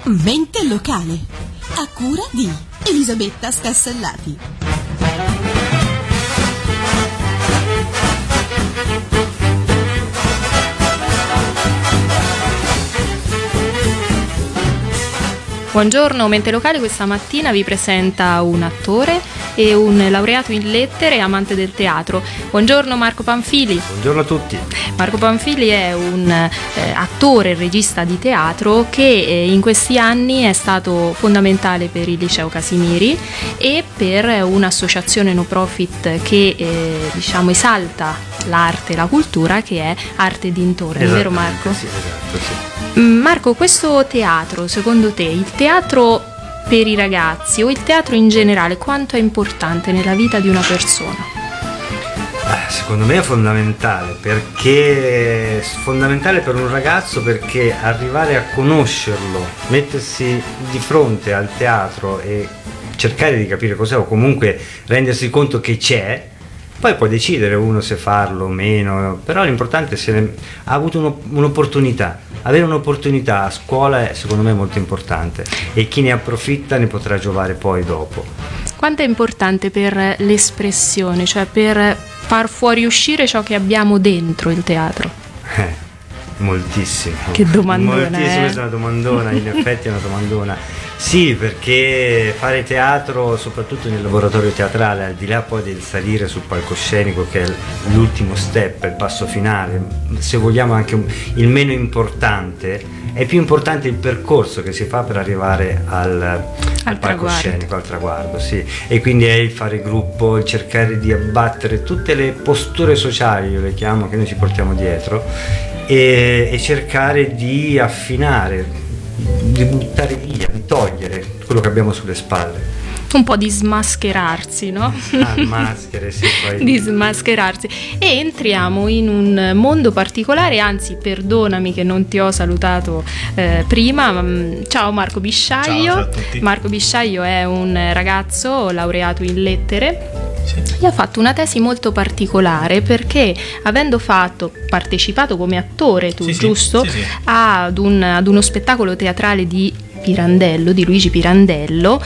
Mente locale, a cura di Elisabetta Scassellati. Buongiorno, Mente Locale questa mattina vi presenta un attore e un laureato in lettere e amante del teatro. Buongiorno Marco Panfili. Buongiorno a tutti. Marco Panfili è un attore e regista di teatro che in questi anni è stato fondamentale per il Liceo Casimiri e per un'associazione no profit che esalta l'arte e la cultura, che è Arte e Dintorni, vero Marco? Sì, esatto, sì. Marco, questo teatro, secondo te, il teatro per i ragazzi o il teatro in generale, quanto è importante nella vita di una persona? Secondo me è fondamentale, perché fondamentale per un ragazzo, perché arrivare a conoscerlo, mettersi di fronte al teatro e cercare di capire cos'è, o comunque rendersi conto che c'è, poi può decidere uno se farlo o meno, però l'importante è se ha avuto un'opportunità. Avere un'opportunità a scuola è, secondo me, molto importante, e chi ne approfitta ne potrà giovare poi dopo. Quanto è importante per l'espressione, cioè per far fuoriuscire ciò che abbiamo dentro il teatro? Moltissimo. Che domandona, Moltissimo, questa è una domandona, in effetti è una domandona. Sì, perché fare teatro, soprattutto nel laboratorio teatrale, al di là poi del salire sul palcoscenico, che è l'ultimo step, il passo finale, se vogliamo anche il meno importante, è più importante il percorso che si fa per arrivare al palcoscenico, al traguardo, sì. E quindi è il fare gruppo, il cercare di abbattere tutte le posture sociali, io le chiamo, che noi ci portiamo dietro, e cercare di affinare, di buttare via, di togliere quello che abbiamo sulle spalle. Un po' di smascherarsi, no? Maschere, sì, poi. Di smascherarsi. E entriamo in un mondo particolare, anzi, perdonami che non ti ho salutato prima. Ciao Marco Bisciaio. Ciao a tutti. Marco Bisciaio è un ragazzo laureato in lettere. Sì. E ha fatto una tesi molto particolare, perché avendo partecipato come attore, tu, Sì, giusto? Sì. Ad uno spettacolo teatrale di Pirandello, di Luigi Pirandello,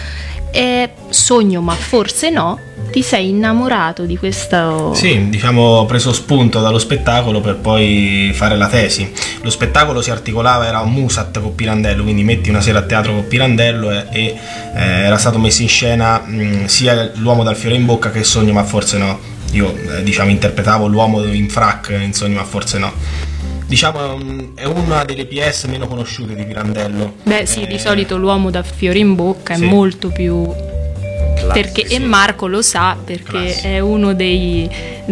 Sogno ma forse no, ti sei innamorato di questo... Sì, diciamo, ho preso spunto dallo spettacolo per poi fare la tesi. Lo spettacolo si articolava, era un Musat con Pirandello, quindi metti una sera a teatro con Pirandello, e era stato messo in scena sia L'uomo dal fiore in bocca che Sogno ma forse no. Io interpretavo l'uomo in frac in Sogno ma forse no. Diciamo, è una delle PS meno conosciute di Pirandello. Beh sì, di solito L'uomo dal fiore in bocca sì. È molto più... Classico. E Marco lo sa, perché Classico. è uno degli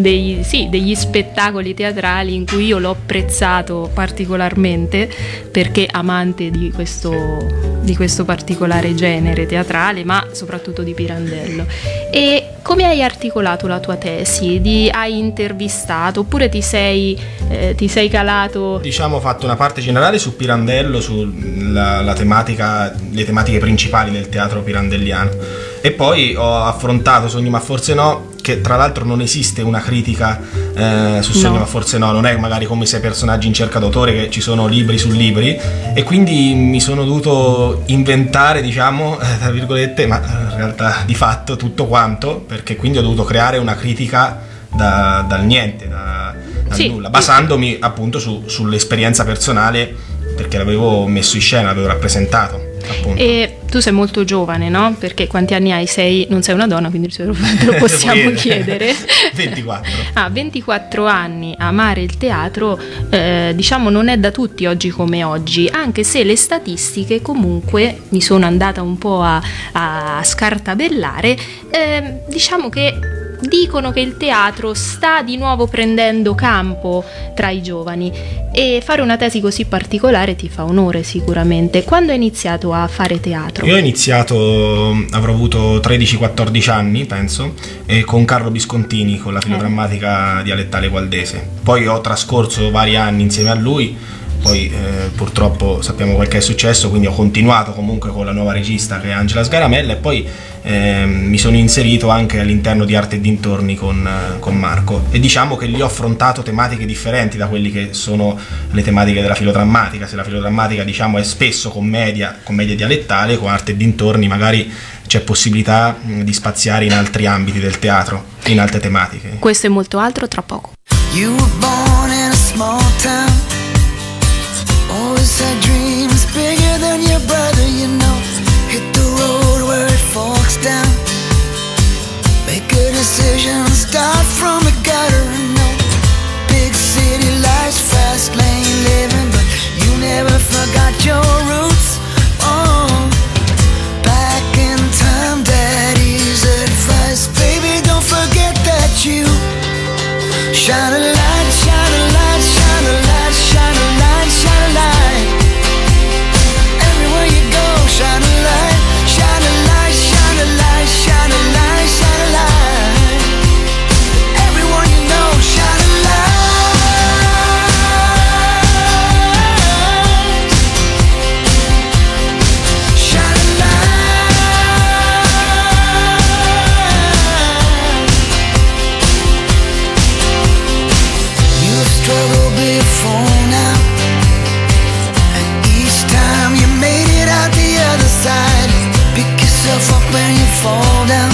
spettacoli teatrali in cui io l'ho apprezzato particolarmente, perché amante di questo particolare genere teatrale, ma soprattutto di Pirandello. E come hai articolato la tua tesi? Hai intervistato oppure ti sei calato? Diciamo, ho fatto una parte generale su Pirandello, sulla tematica, le tematiche principali del teatro pirandelliano, e poi ho affrontato Sogno ma forse no, che tra l'altro non esiste una critica su Sogno ma forse no, non è magari come Sei personaggi in cerca d'autore, che ci sono libri su libri, e quindi mi sono dovuto inventare, diciamo, tra virgolette, ma in realtà di fatto tutto quanto, perché quindi ho dovuto creare una critica dal niente, dal nulla, basandomi appunto sull'esperienza personale, perché l'avevo messo in scena, l'avevo rappresentato. Appunto. E tu sei molto giovane, no? Perché quanti anni hai? Non sei una donna, quindi te lo possiamo chiedere. 24. 24 anni, amare il teatro, diciamo, non è da tutti oggi come oggi, anche se le statistiche comunque mi sono andata un po' a scartabellare, diciamo che dicono che il teatro sta di nuovo prendendo campo tra i giovani, e fare una tesi così particolare ti fa onore sicuramente. Quando hai iniziato a fare teatro? Io ho iniziato, avrò avuto 13-14 anni, penso, con Carlo Viscontini, con la filodrammatica dialettale gualdese. Poi ho trascorso vari anni insieme a lui, poi purtroppo sappiamo quel che è successo, quindi ho continuato comunque con la nuova regista che è Angela Sgaramella, e poi mi sono inserito anche all'interno di Arte e Dintorni con Marco, e diciamo che lì ho affrontato tematiche differenti da quelli che sono le tematiche della filodrammatica. Se la filodrammatica, diciamo, è spesso commedia dialettale, con Arte e Dintorni magari c'è possibilità di spaziare in altri ambiti del teatro, in altre tematiche. Questo e molto altro tra poco. You were born in a small town, always had dreams bigger than your brother, you know. Hit the road where it forks down, make a decision, start from the gutter, no. Big city life's fast lane living, but you never forgot your roots. Oh, back in time, daddy's advice, baby, don't forget that you shine a light, shine a light, shine a light, shine a light, shine a light. Everywhere you go, shine a light, shine a light, shine a light, shine a light, shine a light. Everyone you know, shine a light. Shine a light. You've struggled before now, and each time you made it out the other side. Pick yourself up when you fall down,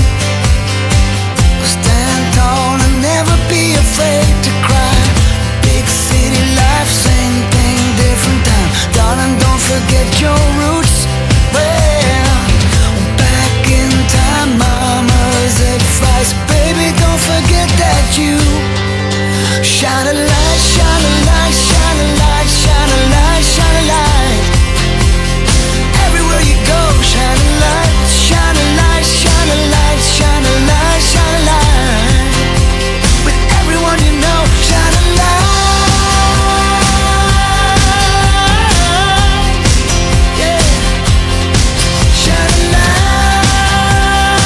stand tall and never be afraid to cry. Big city life, same thing, different time. Darling, don't forget your roots. Well, back in time, mama's advice, baby, don't forget that you shine a light, shine a light, shine a light, shine a light, shine a light. Everywhere you go, shine a light, shine a light, shine a light, shine a light, shine a light. With everyone you know, shine a light. Yeah, shine a light.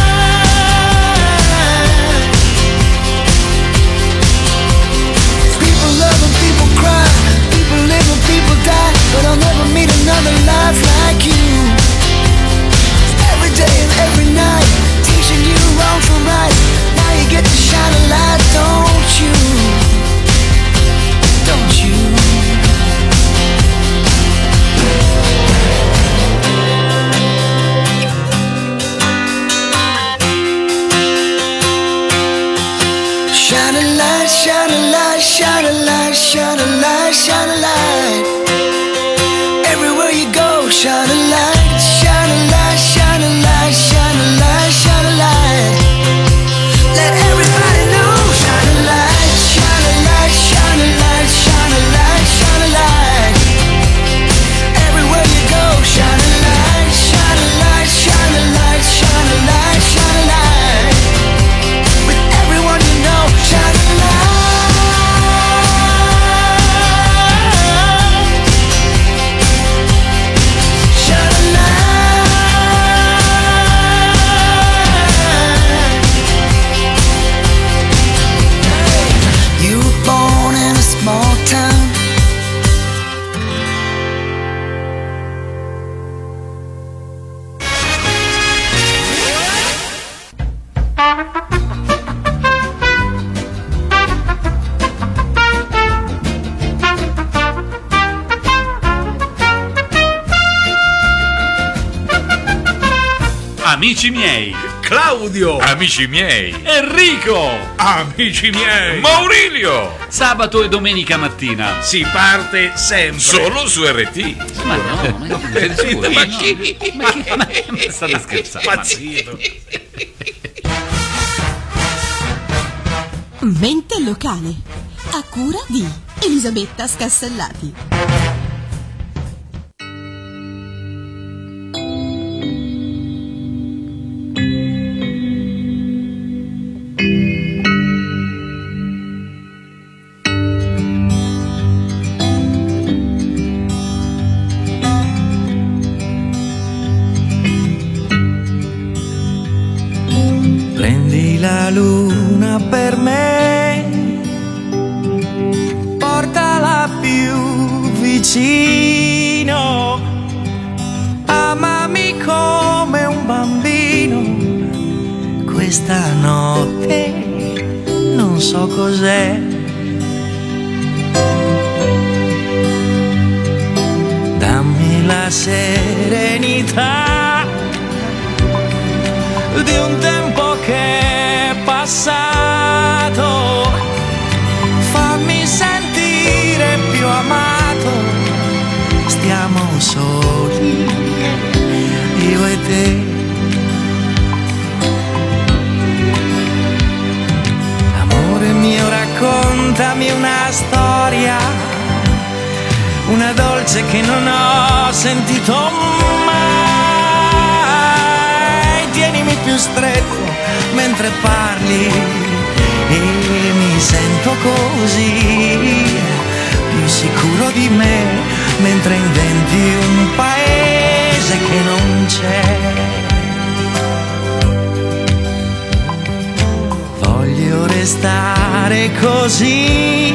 People love and people cry, people live and people die, but I'll never meet another life like you. Every day and every night, teaching you wrong from right. Now you get to shine a light, don't you? Don't you? Shine a light, shine a light, shine a light, shine a light, shine a light. Everywhere you go, shine a light, shine a light, shine a light, shine a light, shine a light. Let everybody know, shine a light, shine a light, shine a light, shine a light, shine a light. Everywhere you go, shine a light, shine a light, shine a light, shine a light, shine a light. With everyone you know, shine a light. Shine a light. You were born in a small town. Amici miei, Claudio, amici miei, Enrico, amici miei, Maurilio. sabato e domenica mattina, Si parte sempre. solo su RT. Ma no, ma chi? Ma state scherzando? Pazzito. Mente locale, a cura di Elisabetta Scassellati. Prendi la luna per me, portala più vicino, amami come un bambino. Questa notte non so cos'è, dammi la serenità di un tempo che è passato, fammi sentire più amato, stiamo soli, io e te. Amore mio, raccontami una storia, una dolce che non ho sentito mai. Tienimi più stretto mentre parli e mi sento così più sicuro di me, mentre inventi un paese che non c'è. Voglio restare così,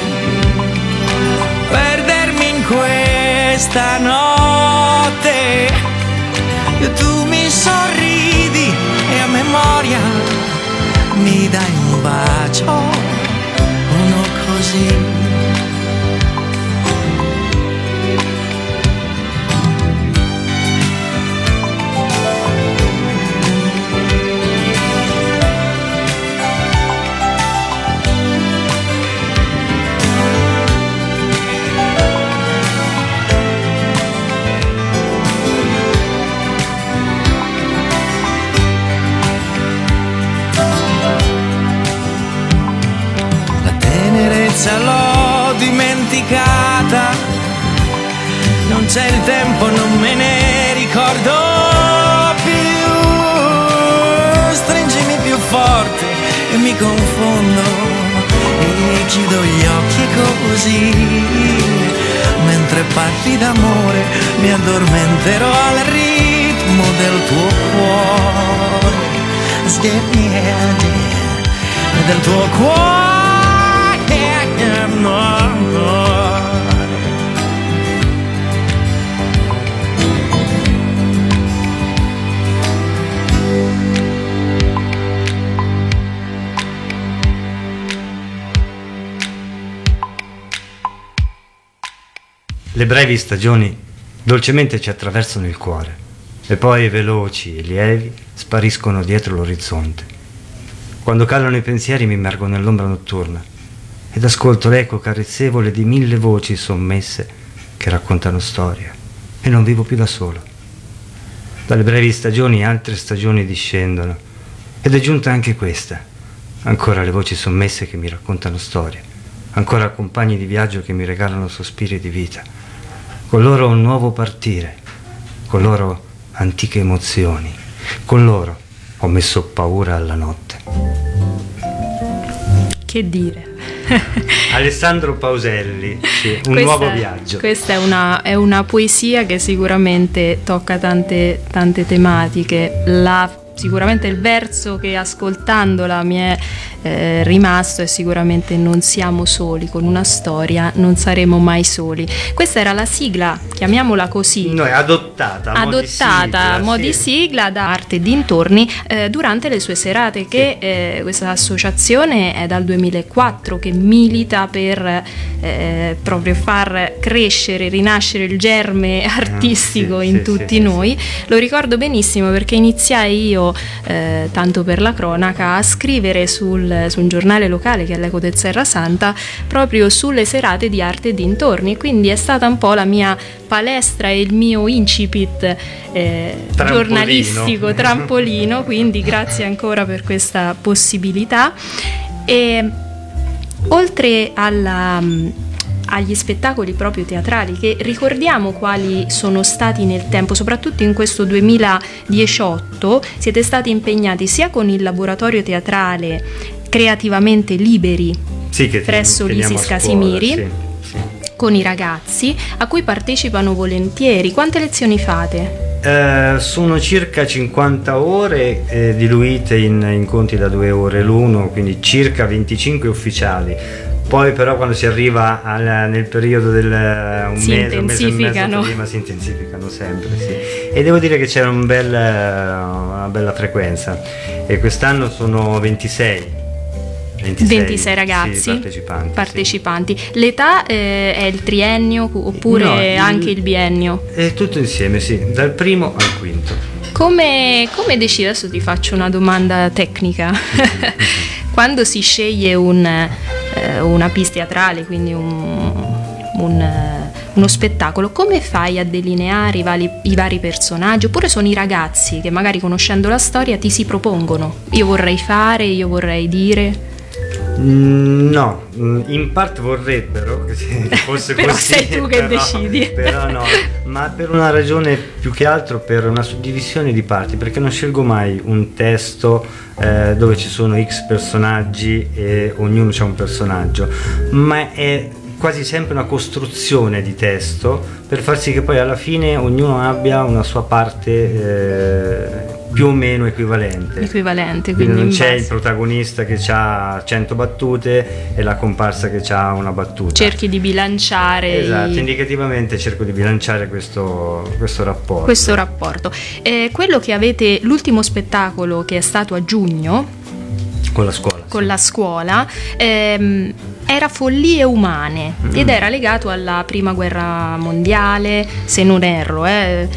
perdermi in questa notte. Tu mi sorridi e a memoria mi dai un bacio, uno così. L'ho dimenticata, non c'è il tempo, non me ne ricordo più. Stringimi più forte e mi confondo e chiudo gli occhi e così, mentre parli d'amore mi addormenterò al ritmo del tuo cuore, del tuo cuore. Le brevi stagioni dolcemente ci attraversano il cuore e poi veloci e lievi spariscono dietro l'orizzonte. Quando calano i pensieri mi immergo nell'ombra notturna ed ascolto l'eco carezzevole di 1000 voci sommesse che raccontano storie e non vivo più da solo. Dalle brevi stagioni altre stagioni discendono ed è giunta anche questa. Ancora le voci sommesse che mi raccontano storie, ancora compagni di viaggio che mi regalano sospiri di vita. Con loro un nuovo partire, con loro antiche emozioni, con loro ho messo paura alla notte. Che dire? Alessandro Pauselli, sì, nuovo viaggio. Questa è una poesia che sicuramente tocca tante tematiche. Sicuramente il verso che ascoltandola mi è rimasto è sicuramente: non siamo soli, con una storia non saremo mai soli. Questa era la sigla, chiamiamola così, no, è adottata mo di sigla da Arte e dintorni durante le sue serate, che questa associazione è dal 2004 che milita per proprio far crescere, rinascere il germe artistico in tutti noi. Lo ricordo benissimo perché iniziai io, tanto per la cronaca, a scrivere su un giornale locale che è l'Eco del Serra Santa proprio sulle serate di Arte e dintorni, e quindi è stata un po' la mia palestra e il mio incipit giornalistico, trampolino, quindi grazie ancora per questa possibilità. E oltre agli spettacoli proprio teatrali, che ricordiamo quali sono stati nel tempo, soprattutto in questo 2018 siete stati impegnati sia con il laboratorio teatrale Creativamente Liberi presso l'Isis Casimiri, con i ragazzi a cui partecipano volentieri. Quante lezioni fate? Sono circa 50 ore diluite in incontri da 2 ore l'uno, quindi circa 25 ufficiali. Poi però quando si arriva nel periodo del un Si mese e intensificano. mezzo prima si intensificano sempre, sì. E devo dire che c'era una bella frequenza, e quest'anno sono 26 ragazzi sì, partecipanti. Sì. L'età è il triennio oppure No, anche il biennio? È tutto insieme, sì, dal primo al quinto. Come decidi? Adesso ti faccio una domanda tecnica. Quando si sceglie una pièce teatrale, quindi uno spettacolo, come fai a delineare i vari personaggi? Oppure sono i ragazzi che magari, conoscendo la storia, ti si propongono: io vorrei fare, io vorrei dire? No, in parte vorrebbero che fosse Però così, sei tu che decidi. Però no, ma per una ragione più che altro per una suddivisione di parti, perché non scelgo mai un testo dove ci sono X personaggi e ognuno c'ha un personaggio, ma è quasi sempre una costruzione di testo per far sì che poi alla fine ognuno abbia una sua parte più o meno equivalente, quindi non c'è il protagonista che ha 100 battute e la comparsa che ha una battuta. Cerchi di bilanciare. Esatto, indicativamente cerco di bilanciare questo rapporto. Quello che avete, l'ultimo spettacolo che è stato a giugno con la scuola, era Follie Umane ed era legato alla prima guerra mondiale, se non erro.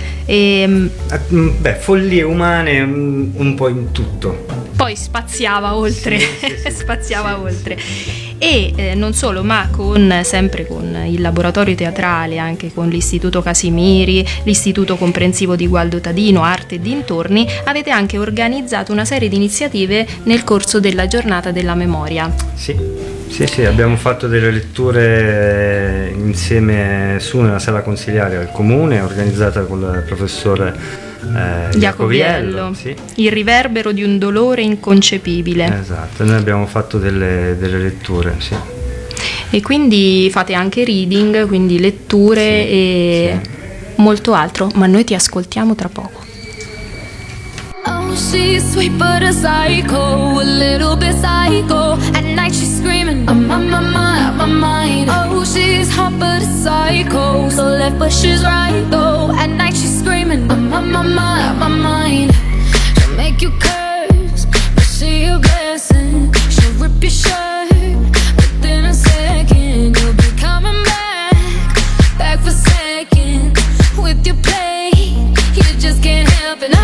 Follie Umane un po' in tutto. Poi spaziava oltre, oltre. E non solo, ma sempre con il laboratorio teatrale, anche con l'Istituto Casimiri, l'Istituto Comprensivo di Gualdo Tadino, Arte e dintorni, avete anche organizzato una serie di iniziative nel corso della giornata della memoria. Sì, abbiamo fatto delle letture insieme su nella sala consiliare al comune, organizzata con il professore Jacoviello. Sì. Il riverbero di un dolore inconcepibile. Esatto, noi abbiamo fatto delle letture, sì. E quindi fate anche reading, quindi letture e molto altro, ma noi ti ascoltiamo tra poco. Oh, she's sweet but a psycho, a little bit psycho. At night she's screaming, I'm on my mind. Oh, she's hot but a psycho, so left but she's right though. At night she's screaming, I'm on my mind. She'll make you curse, but she a blessing. She'll rip your shirt within a second. You'll be coming back for seconds with your play. You just can't help it.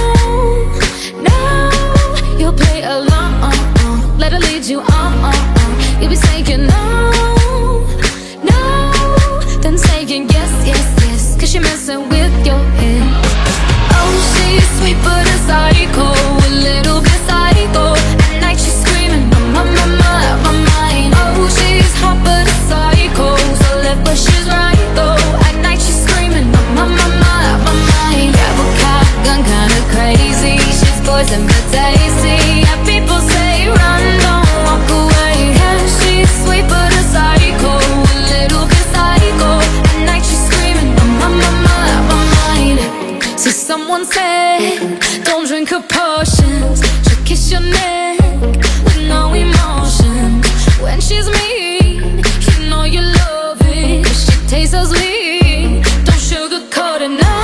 No, you'll play along. Let her lead you on. You'll be saying no, then saying yes, 'cause you're messing with your head. Oh, she's sweet but a psycho, a little bit psycho. At night she's screaming, I'm on my mind. Oh, she's hot but a psycho, so left but she's right though. At night she's screaming, I'm on my mind. Grab a cop, gun kinda crazy. She's poison but tasty. Yeah, people say run, don't walk away. Yeah, she's sweet but a psycho, a little bit psycho. At night she's screaming, I'm on my mind. So someone said, don't drink her potions. She'll kiss your neck with no emotion. When she's mean, you know you love it. She tastes so sweet, don't sugarcoat it, no.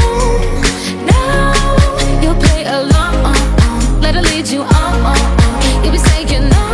You'll play along, let her lead you on. You'll be saying no,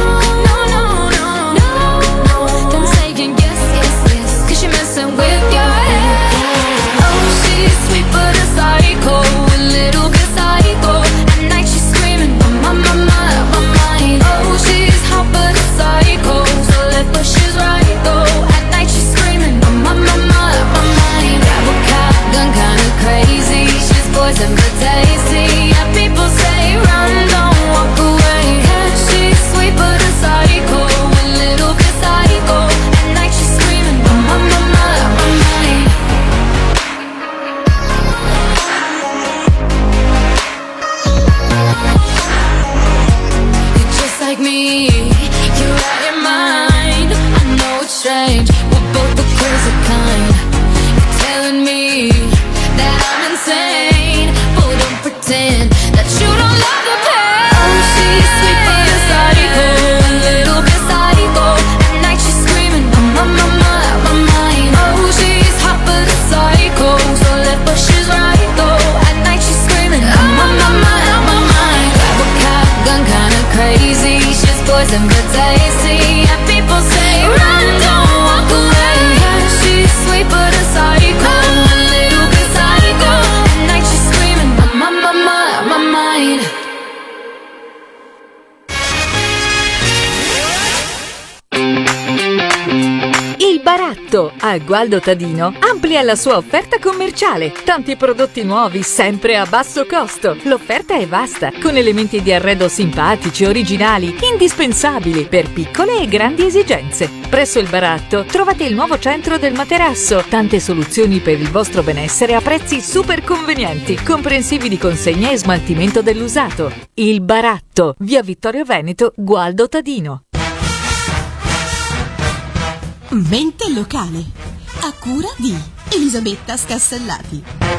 then saying yes, 'cause you're messing with your head. Oh, she's sweet but a psycho, a little bit psycho. At night she's screaming, I'm on my mind. Oh, she's hot but a psycho, so left but she's right though. At night she's screaming, I'm on my mind. Grab a cop, gun kinda crazy. She's poison but tasty. Yeah, people say run, don't walk away. Yeah, she's sweet but a psycho, a little bit psycho. At night she's screaming, I'm on my mind. You're just like me, you're out your mind. I know it's strange, we're both the crazy kind. You're telling me that I'm insane, but don't pretend that you don't love the pain. Oh, she's sweet but a psycho, a little bit psycho. At night but tasty. And people say, run, don't walk away. She's sweet but a psycho, a little bit psycho. At night she's screaming, I'm my mind. Il Baratto a Gualdo Tadino amplia la sua offerta commerciale. Tanti prodotti nuovi sempre a basso costo. L'offerta è vasta, con elementi di arredo simpatici, originali, indispensabili per piccole e grandi esigenze. Presso il Baratto trovate il nuovo centro del materasso. Tante soluzioni per il vostro benessere a prezzi super convenienti, comprensivi di consegna e smaltimento dell'usato. Il Baratto, via Vittorio Veneto, Gualdo Tadino. Mente locale, a cura di Elisabetta Scassellati.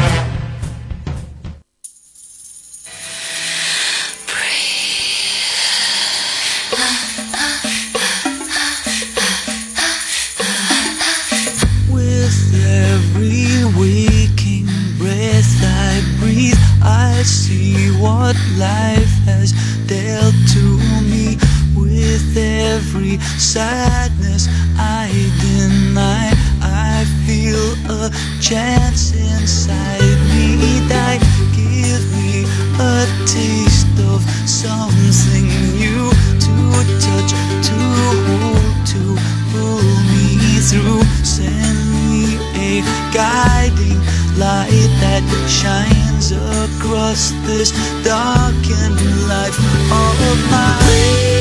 With every waking breath I breathe, I see what life has dealt to me. With every sadness I deny, I feel a chance inside me die. Give me a taste of something new, to touch, to hold, to pull me through. Send me a guiding light that shines across this darkened life of mine.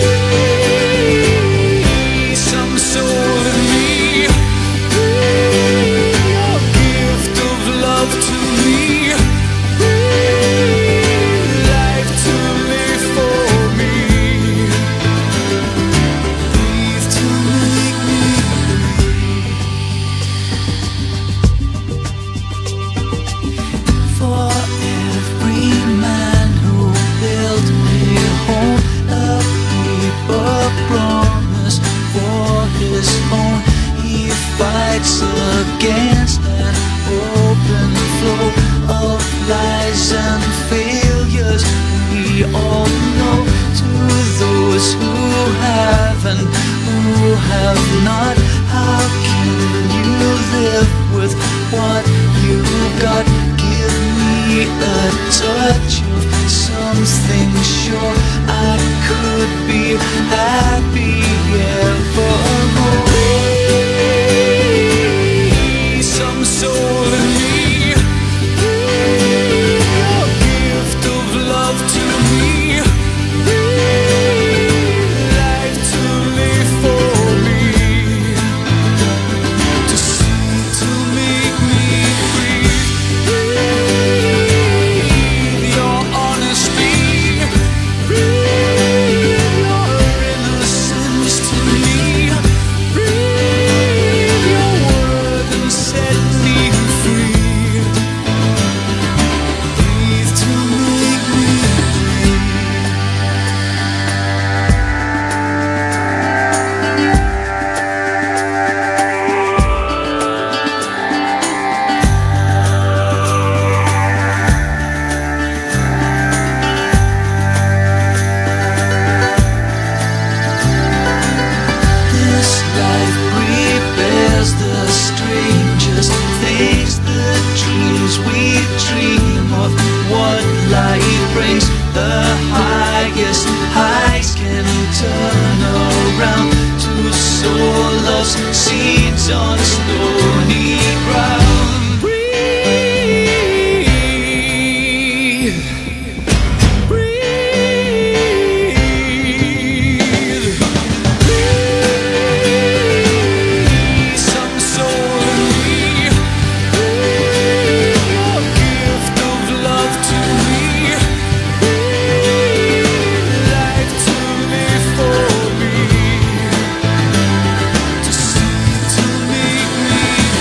Some soul in me, your gift of love to me, life to live for me, breathe to make me breathe. For every man who built a home, a paper promise for his own, he fights against an open flow of lies and failures. We all know, to those who have and who have not, how can you live with what you got? Give me a touch of something sure I could be happy evermore. Some soul in me, your gift of love to me, life to live for me, to see, to make me breathe. Your honesty, your innocence to me, your word and set me free. Breathe to make me breathe. This life prepares the strangest things, the dreams we dream of. What life brings, the highest heights can turn around to sow love's seeds on stony ground. Breathe, breathe. Some soul in me, your gift of love to me, life to live for me, to see, to make me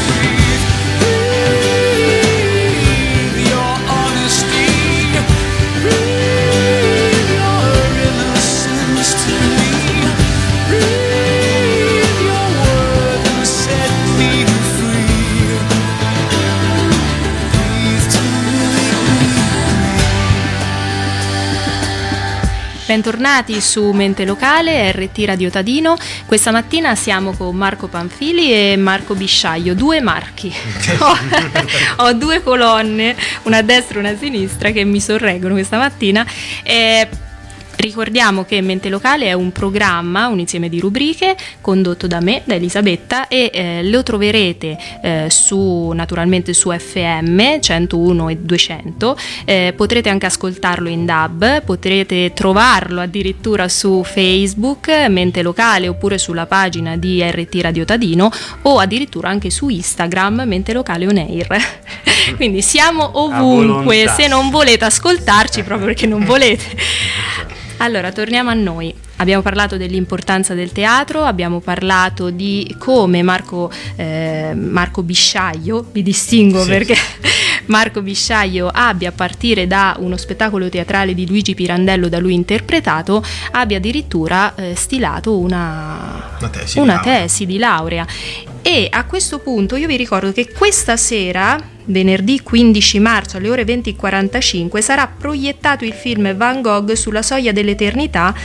bentornati su Mente Locale, RT Radio Tadino. Questa mattina siamo con Marco Panfili e Marco Bisciaio, due marchi. Ho due colonne, una a destra e una a sinistra, che mi sorreggono questa mattina. Ricordiamo che Mente Locale è un programma, un insieme di rubriche condotto da me, da Elisabetta, e lo troverete naturalmente su FM 101 e 200. Potrete anche ascoltarlo in DAB, potrete trovarlo addirittura su Facebook Mente Locale, oppure sulla pagina di RT Radio Tadino, o addirittura anche su Instagram Mente Locale On Air. Quindi siamo ovunque, se non volete ascoltarci proprio perché non volete. Allora, torniamo a noi. Abbiamo parlato dell'importanza del teatro, abbiamo parlato di come Marco Bisciaio, mi distingo perché Marco Bisciaio abbia, a partire da uno spettacolo teatrale di Luigi Pirandello da lui interpretato, abbia addirittura stilato una tesi di laurea. E a questo punto io vi ricordo che questa sera, venerdì 15 marzo alle ore 20:45, sarà proiettato il film Van Gogh sulla soglia dell'eternità.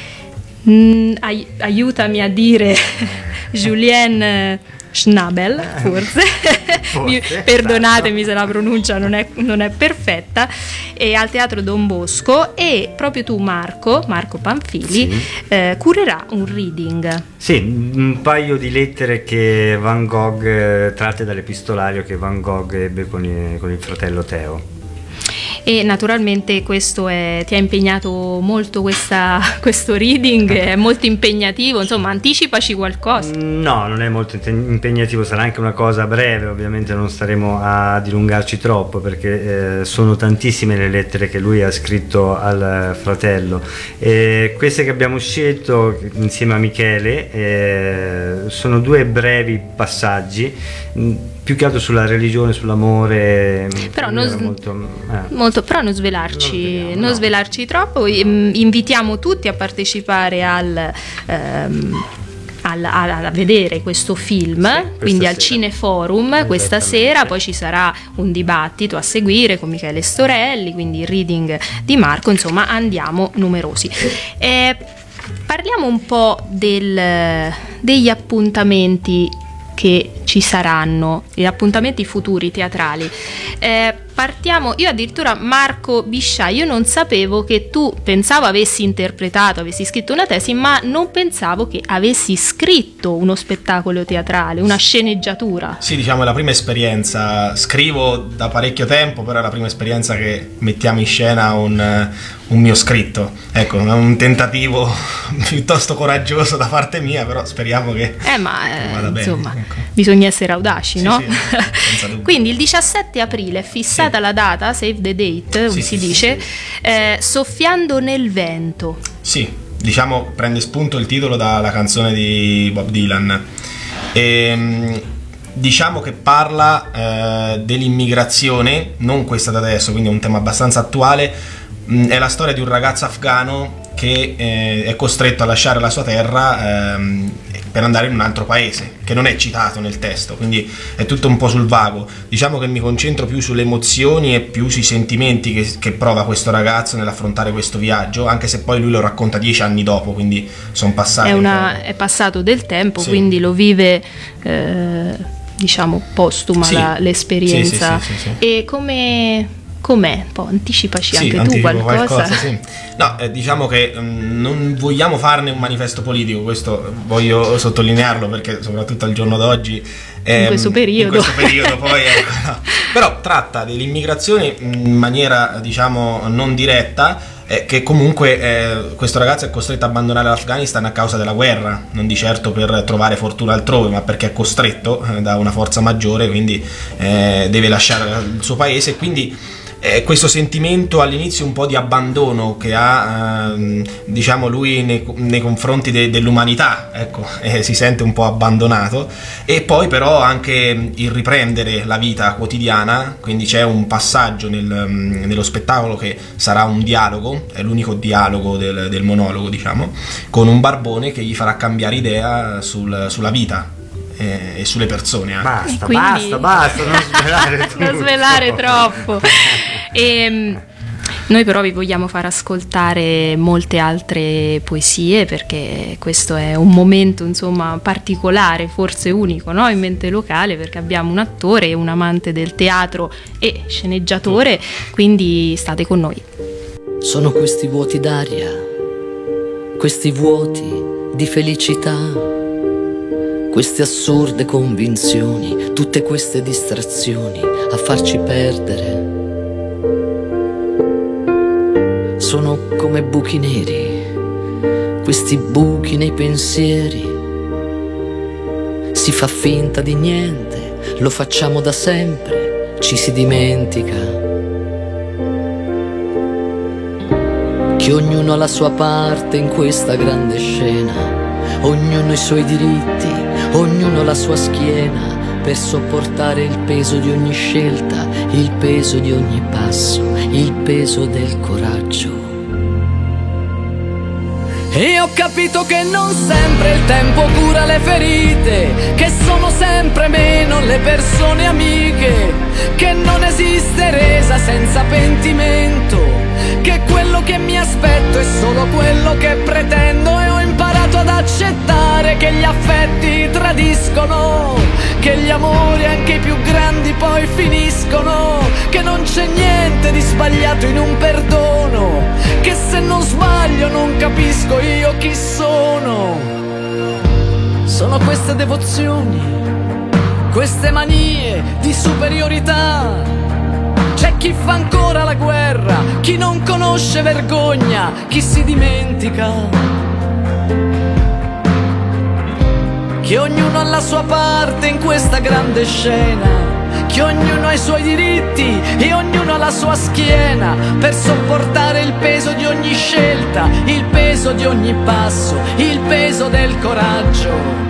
Aiutami a dire Julien Schnabel, forse. Perdonatemi se la pronuncia non è perfetta, e al Teatro Don Bosco. E proprio tu, Marco Panfili, curerà un reading. Sì, un paio di lettere che Van Gogh, tratte dall'epistolario che Van Gogh ebbe con il fratello Teo. E naturalmente questo ti ha impegnato molto, questo reading è molto impegnativo, insomma, anticipaci qualcosa. No, non è molto impegnativo, sarà anche una cosa breve, ovviamente non staremo a dilungarci troppo, perché sono tantissime le lettere che lui ha scritto al fratello. Queste che abbiamo scelto insieme a Michele sono due brevi passaggi, più che altro sulla religione, sull'amore, però però non svelarci troppo. Invitiamo tutti a partecipare a vedere questo film, quindi al Cineforum questa sera. Poi ci sarà un dibattito a seguire con Michele Storelli, quindi il reading di Marco, insomma andiamo numerosi. Parliamo un po' degli appuntamenti che ci saranno, gli appuntamenti futuri teatrali. Partiamo, io addirittura, Marco Bisciaio, io non sapevo che tu, pensavo avessi scritto una tesi, ma non pensavo che avessi scritto uno spettacolo teatrale, una sceneggiatura. Sì, diciamo è la prima esperienza, scrivo da parecchio tempo, però è la prima esperienza che mettiamo in scena un mio scritto. Ecco, è un tentativo piuttosto coraggioso da parte mia, però speriamo che vada bene. Insomma, ecco, bisogna essere audaci, sì, no? Sì, senza dubbio. Quindi il 17 aprile è fissata la data, save the date, si dice, Soffiando nel vento. Sì, diciamo prende spunto il titolo dalla canzone di Bob Dylan. Diciamo che parla dell'immigrazione, non questa da adesso, quindi è un tema abbastanza attuale. È la storia di un ragazzo afghano che è costretto a lasciare la sua terra per andare in un altro paese, che non è citato nel testo, quindi è tutto un po' sul vago. Diciamo che mi concentro più sulle emozioni e più sui sentimenti che prova questo ragazzo nell'affrontare questo viaggio, anche se poi lui lo racconta 10 anni dopo, quindi sono passati. È passato del tempo, sì. Quindi lo vive diciamo postuma l'esperienza. Sì. E com'è? Un po', anticipaci anche tu qualcosa. Sì. No, diciamo che non vogliamo farne un manifesto politico, questo voglio sottolinearlo, perché soprattutto al giorno d'oggi in questo periodo poi no. Però tratta dell'immigrazione in maniera, diciamo, non diretta, che comunque questo ragazzo è costretto a abbandonare l'Afghanistan a causa della guerra, non di certo per trovare fortuna altrove, ma perché è costretto da una forza maggiore, quindi deve lasciare il suo paese. E quindi questo sentimento all'inizio un po' di abbandono che ha diciamo lui nei confronti dell'umanità, ecco, si sente un po' abbandonato, e poi però anche il riprendere la vita quotidiana. Quindi c'è un passaggio nello spettacolo che sarà un dialogo, è l'unico dialogo del monologo, diciamo, con un barbone che gli farà cambiare idea sulla vita e sulle persone. Basta, quindi... basta, non svelare tutto. Non svelare troppo. Noi però vi vogliamo far ascoltare molte altre poesie, perché questo è un momento insomma particolare, forse unico, no? In Mente Locale, perché abbiamo un attore e un amante del teatro e sceneggiatore, quindi state con noi. Sono questi vuoti d'aria, questi vuoti di felicità, queste assurde convinzioni, tutte queste distrazioni a farci perdere. Sono come buchi neri, questi buchi nei pensieri. Si fa finta di niente, lo facciamo da sempre, ci si dimentica che ognuno ha la sua parte in questa grande scena, ognuno i suoi diritti, ognuno la sua schiena, per sopportare il peso di ogni scelta, il peso di ogni passo, il peso del coraggio. E ho capito che non sempre il tempo cura le ferite, che sono sempre meno le persone amiche, che non esiste resa senza pentimento, che quello che mi aspetto è solo quello che pretendo. E ho imparato ad accettare che gli affetti tradiscono, che gli amori anche i più grandi poi finiscono, che non c'è niente di sbagliato in un perdono, che se non sbaglio non capisco io chi sono. Sono queste devozioni, queste manie di superiorità. C'è chi fa ancora la guerra, chi non conosce vergogna, chi si dimentica che ognuno ha la sua parte in questa grande scena, che ognuno ha i suoi diritti e ognuno ha la sua schiena, per sopportare il peso di ogni scelta, il peso di ogni passo, il peso del coraggio.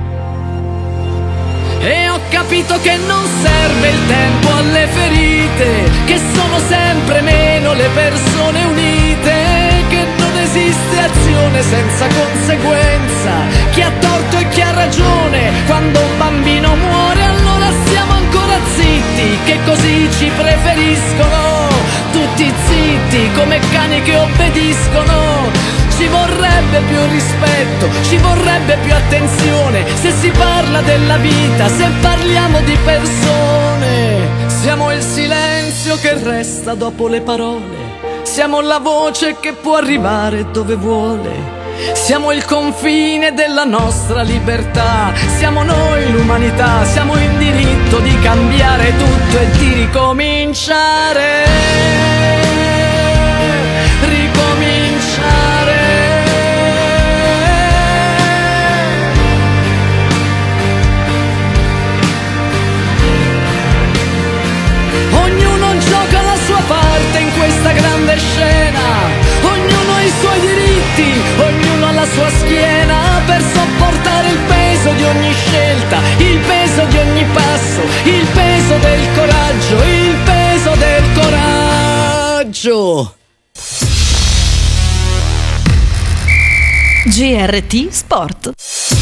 E ho capito che non serve il tempo alle ferite, che sono sempre meno le persone unite, che non esiste azione senza conseguenza, chi ha torto e chi ha ragione. Quando un bambino muore allora stiamo ancora zitti, che così ci preferiscono, tutti zitti come cani che obbediscono. Ci vorrebbe più rispetto, ci vorrebbe più attenzione, se si parla della vita, se parliamo di persone. Siamo il silenzio che resta dopo le parole, siamo la voce che può arrivare dove vuole, siamo il confine della nostra libertà, siamo noi l'umanità, siamo in diritto di cambiare tutto e di ricominciare. Questa grande scena, ognuno ha i suoi diritti, ognuno ha la sua schiena, per sopportare il peso di ogni scelta, il peso di ogni passo, il peso del coraggio, il peso del coraggio. GRT Sport.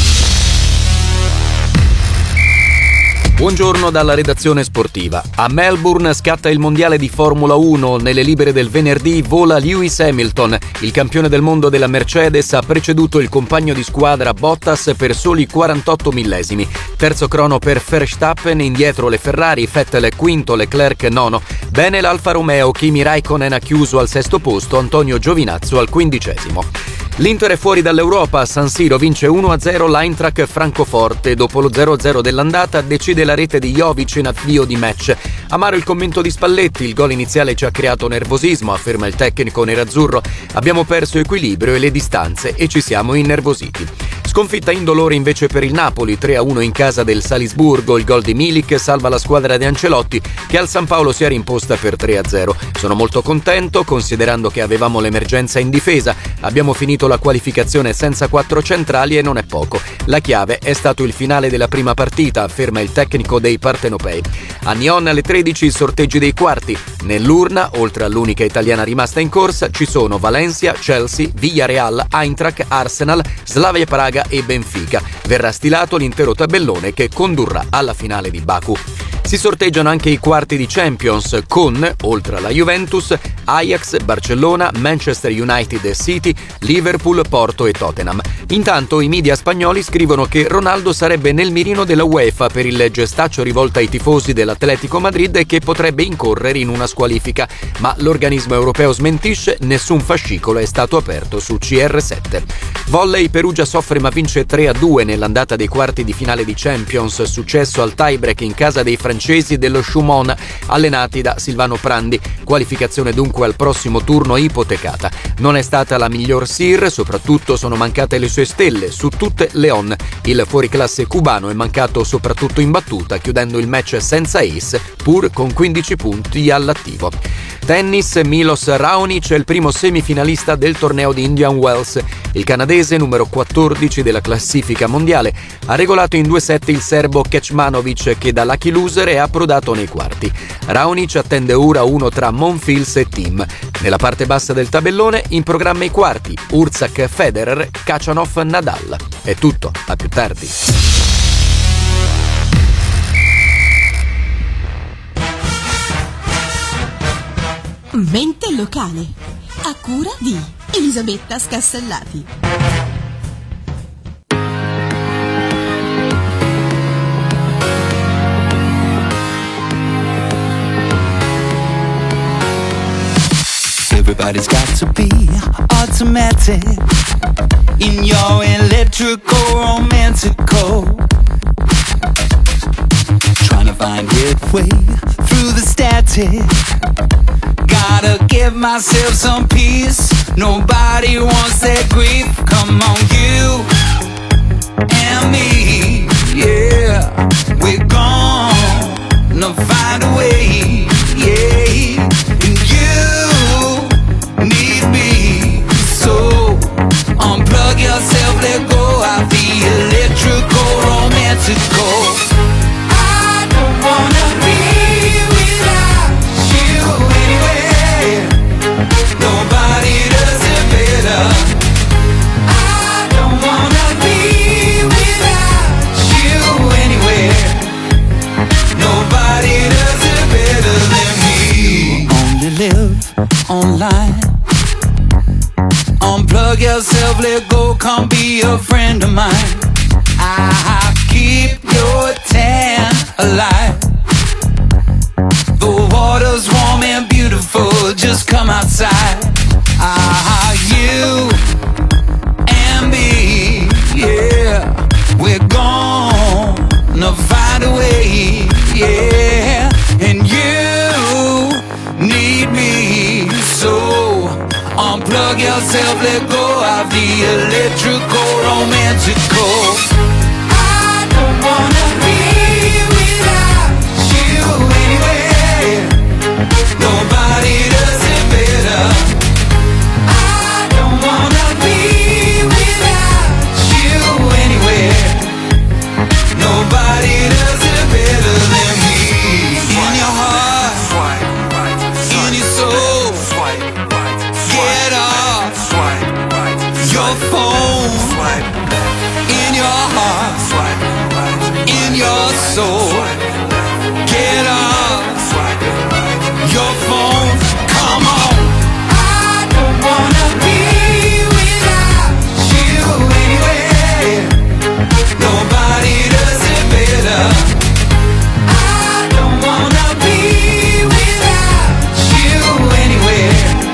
Buongiorno dalla redazione sportiva. A Melbourne scatta il mondiale di Formula 1. Nelle libere del venerdì vola Lewis Hamilton. Il campione del mondo della Mercedes ha preceduto il compagno di squadra Bottas per soli 48 millesimi. Terzo crono per Verstappen, indietro le Ferrari, Vettel quinto, Leclerc nono. Bene l'Alfa Romeo, Kimi Raikkonen ha chiuso al sesto posto, Antonio Giovinazzo al 15°. L'Inter è fuori dall'Europa, a San Siro vince 1-0 l'Eintracht Francoforte. Dopo lo 0-0 dell'andata decide la rete di Jovic in avvio di match. Amaro il commento di Spalletti, il gol iniziale ci ha creato nervosismo, afferma il tecnico nerazzurro. Abbiamo perso equilibrio e le distanze e ci siamo innervositi. Sconfitta indolore invece per il Napoli, 3-1 in casa del Salisburgo. Il gol di Milik salva la squadra di Ancelotti, che al San Paolo si è rimposta per 3-0. Sono molto contento, considerando che avevamo l'emergenza in difesa. Abbiamo finito la qualificazione senza 4 centrali e non è poco. La chiave è stato il finale della prima partita, afferma il tecnico dei partenopei. A Nyon alle 13 i sorteggi dei quarti. Nell'urna, oltre all'unica italiana rimasta in corsa, ci sono Valencia, Chelsea, Villarreal, Eintracht, Arsenal, Slavia Praga e Benfica. Verrà stilato l'intero tabellone che condurrà alla finale di Baku. Si sorteggiano anche i quarti di Champions con, oltre alla Juventus, Ajax, Barcellona, Manchester United e City, Liverpool, Porto e Tottenham. Intanto i media spagnoli scrivono che Ronaldo sarebbe nel mirino della UEFA per il gestaccio rivolto ai tifosi dell'Atletico Madrid e che potrebbe incorrere in una squalifica, ma l'organismo europeo smentisce, nessun fascicolo è stato aperto su CR7. Volley, Perugia soffre ma vince 3-2 nell'andata dei quarti di finale di Champions, successo al tie-break in casa dei francesi dello Chaumont, allenati da Silvano Prandi, qualificazione dunque al prossimo turno ipotecata. Non è stata la miglior Sir, soprattutto sono mancate le sue stelle, su tutte Leon. Il fuoriclasse cubano è mancato soprattutto in battuta, chiudendo il match senza ace, pur con 15 punti all'attivo. Tennis, Milos Raonic è il primo semifinalista del torneo di Indian Wells. Il canadese, numero 14 della classifica mondiale, ha regolato in 2 set il serbo Kecmanovic, che da lucky loser è approdato nei quarti. Raonic attende ora uno tra Monfils e Thiem. Nella parte bassa del tabellone, in programma i quarti, Urzak, Federer, Khachanov, Nadal. È tutto, a più tardi. Mente locale, a cura di Elisabetta Scassellati. Everybody's got to be automatic in your electrical romantical, trying to find its way through the static. Gotta give myself some peace. Nobody wants that grief. Come on, you and me, yeah, we're gonna find a way, yeah. And you need me, so unplug yourself, let go of the electrical romantical. I don't wanna be without you anyway. Nobody does it better. I don't wanna be without you anyway. Nobody does it better than me. You only live online. Unplug yourself, let go, come be a friend of mine. I'll keep your tan alive. The water's warm and beautiful, just come outside. You and me, yeah, we're gonna find a way, yeah. And you need me, so unplug yourself, let go of the electrical romantical. I don't wanna be without you anyway. Nobody does it better. I don't wanna be without you anyway. Nobody does it better than me. In your heart, in your soul, get off your phone. In your heart, in your soul, get off your phone. Come on. I don't wanna be without you anyway. Nobody does it better. I don't wanna be without you anyway.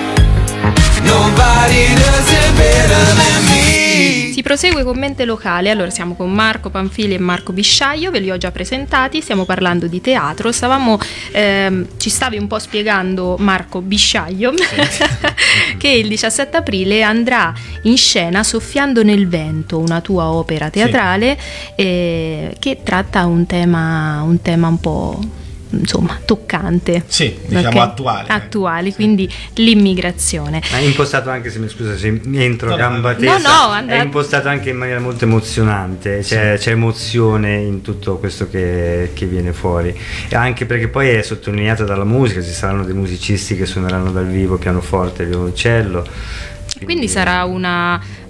Nobody does it better than me. Si prosegue con Mente Locale. Allora siamo con Marco Panfili e Marco Bisciaio, ve li ho già presentati, stiamo parlando di teatro. Ci stavi un po' spiegando, Marco Bisciaio, che il 17 aprile andrà in scena Soffiando nel vento, una tua opera teatrale, che tratta un tema un po', insomma, toccante. Sì, diciamo attuali, quindi l'immigrazione. Ma è impostato anche, se mi entro a gamba tesa, è impostato anche in maniera molto emozionante, c'è emozione in tutto questo che viene fuori, e anche perché poi è sottolineato dalla musica, ci saranno dei musicisti che suoneranno dal vivo pianoforte e violoncello. Quindi sarà una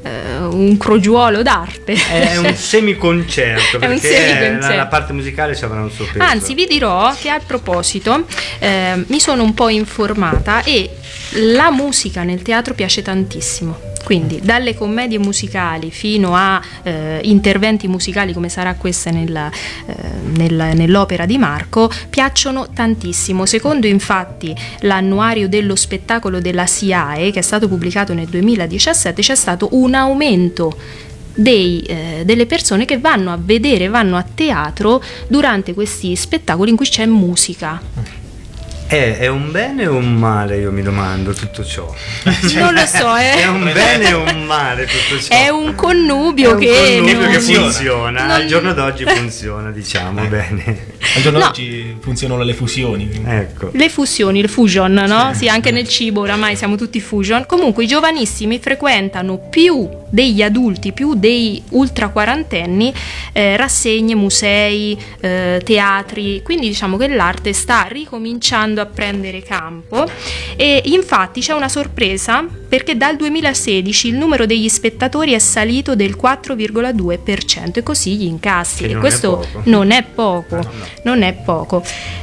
un crogiuolo d'arte. È un semiconcerto, È un perché semiconcerto. la parte musicale ci avrà un suo peso. Anzi, vi dirò che a proposito mi sono un po' informata e la musica nel teatro piace tantissimo. Quindi dalle commedie musicali fino a interventi musicali come sarà questa nell'opera di Marco piacciono tantissimo. Secondo infatti l'annuario dello spettacolo della SIAE, che è stato pubblicato nel 2017, c'è stato un aumento delle persone che vanno a teatro durante questi spettacoli in cui c'è musica. È un bene o un male, io mi domando, tutto ciò? Non lo so, È un bene o un male tutto ciò? È un connubio che funziona. Al giorno d'oggi funziona, diciamo, bene. Al giorno d'oggi funzionano le fusioni. Ecco. Le fusioni, il fusion, no? Sì, anche nel cibo oramai siamo tutti fusion. Comunque i giovanissimi frequentano più degli adulti, più dei ultra quarantenni, rassegne, musei, teatri, quindi diciamo che l'arte sta ricominciando a prendere campo e infatti c'è una sorpresa perché dal 2016 il numero degli spettatori è salito del 4,2% e così gli incassi, e questo non è poco, non è poco.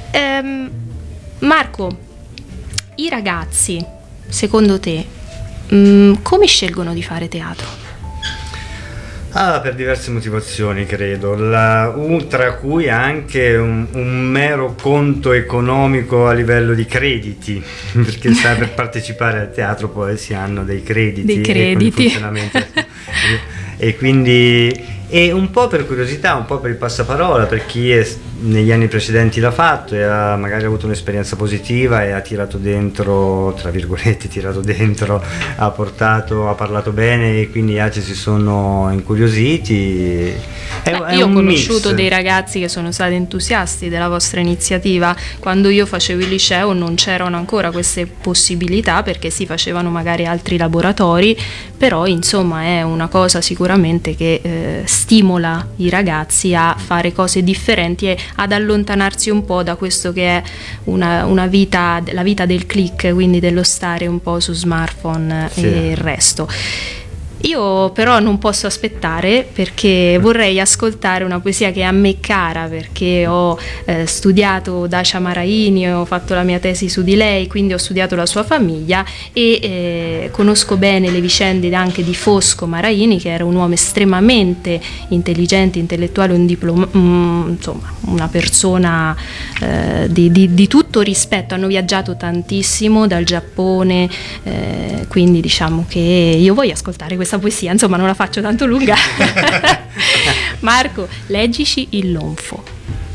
Marco, i ragazzi, secondo te, come scelgono di fare teatro? Per diverse motivazioni, credo, tra cui anche un mero conto economico a livello di crediti, perché per partecipare al teatro poi si hanno dei crediti. E quindi un po' per curiosità, un po' per il passaparola, per chi negli anni precedenti l'ha fatto e ha magari avuto un'esperienza positiva e ha tirato dentro, tra virgolette, ha parlato bene e quindi gli altri si sono incuriositi. Io ho conosciuto dei ragazzi che sono stati entusiasti della vostra iniziativa. Quando io facevo il liceo non c'erano ancora queste possibilità perché si facevano magari altri laboratori, però insomma è una cosa sicuramente che stimola i ragazzi a fare cose differenti e ad allontanarsi un po' da questo che è una vita, la vita del click, quindi dello stare un po' su smartphone e il resto. Io però non posso aspettare perché vorrei ascoltare una poesia che è a me cara, perché ho studiato Dacia Maraini, ho fatto la mia tesi su di lei, quindi ho studiato la sua famiglia e conosco bene le vicende anche di Fosco Maraini, che era un uomo estremamente intelligente, intellettuale, insomma una persona di tutto rispetto. Hanno viaggiato tantissimo dal Giappone, quindi diciamo che io voglio ascoltare questa poesia, insomma non la faccio tanto lunga. Marco, leggici il lonfo.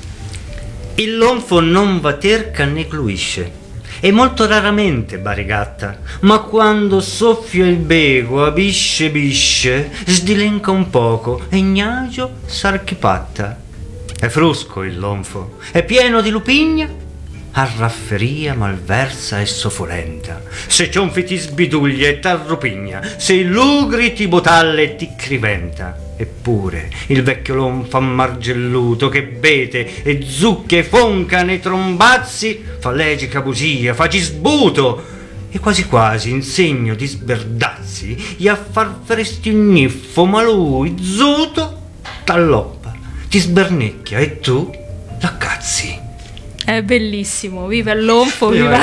Il lonfo non va terca né gluisce e molto raramente barigatta, ma quando soffia il bego a bisce sdilenca un poco e gnagio s'archipatta. È frusco il lonfo, è pieno di lupigna, a rafferia malversa e sofolenta, se cionfi ti sbiduglia e t'arrupigna, se lugri ti botalle e ti criventa. Eppure il vecchio lonfo ammargelluto che bete e zucchia e fonca nei trombazzi fa legica bugia, fa gisbuto e quasi quasi in segno di sberdazzi gli affarferesti un niffo, ma lui zuto t'alloppa, ti sbernecchia e tu l'accazzi. È bellissimo, viva il lonfo, viva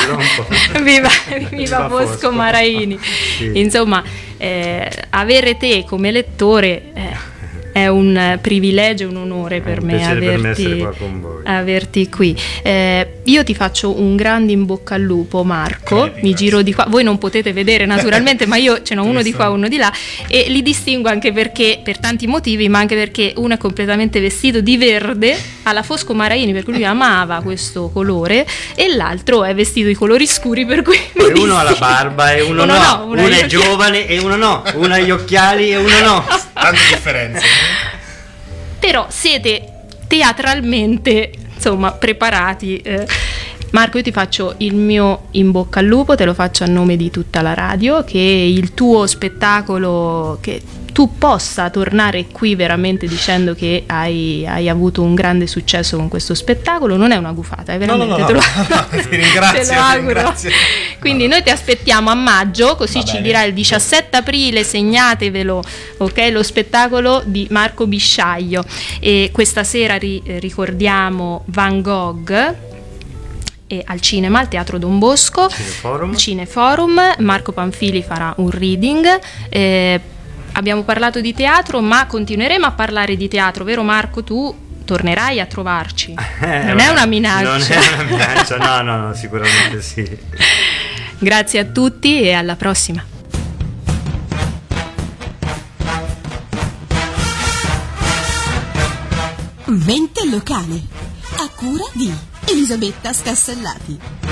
Fosco Maraini. Sì. Insomma, avere te come lettore è un privilegio, un onore per me averti qui. Io ti faccio un grande in bocca al lupo, Marco. Mi giro di qua, voi non potete vedere naturalmente, ma io ce n'ho uno di qua, uno di là, e li distingo anche perché, per tanti motivi, ma anche perché uno è completamente vestito di verde alla Fosco Maraini, per cui lui amava questo colore, e l'altro è vestito di colori scuri, per cui e uno ha la barba e uno no, uno è giovane e uno no, uno ha gli occhiali e uno no. Tante differenze. Però siete teatralmente, insomma, preparati. Marco, io ti faccio il mio in bocca al lupo, te lo faccio a nome di tutta la radio, che il tuo spettacolo, che tu possa tornare qui veramente dicendo che hai avuto un grande successo con questo spettacolo, non è una gufata, è veramente, no, ti ringrazio, te lo auguro Quindi noi ti aspettiamo a maggio, così ci dirà il 17 aprile, segnatevelo, ok? Lo spettacolo di Marco Bisciaglio. E questa sera ricordiamo Van Gogh al cinema, al Teatro Don Bosco, Cineforum. Marco Panfili farà un reading. Abbiamo parlato di teatro, ma continueremo a parlare di teatro, vero Marco? Tu tornerai a trovarci. Non è una minaccia. Non è una minaccia, no, sicuramente sì. Grazie a tutti e alla prossima. Mente locale, a cura di Elisabetta Scassellati.